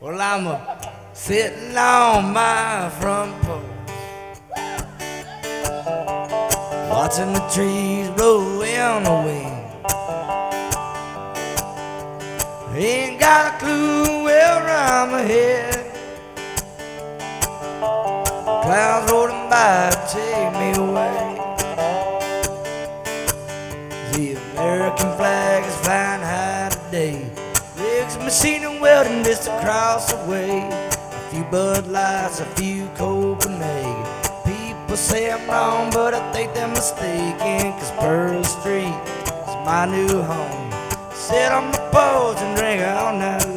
Well, I'm sitting on my front porch, watching the trees blow in the wind. Ain't got a clue where I'm headed. Clouds rolling by take me away. The American flag is flying high today. Rigs, machine and welding just across the way. A few Bud Lights, a few Copenhagen. People say I'm wrong, but I think they're mistaken, 'cause Pearl Street is my new home. Sit on the porch and drink all night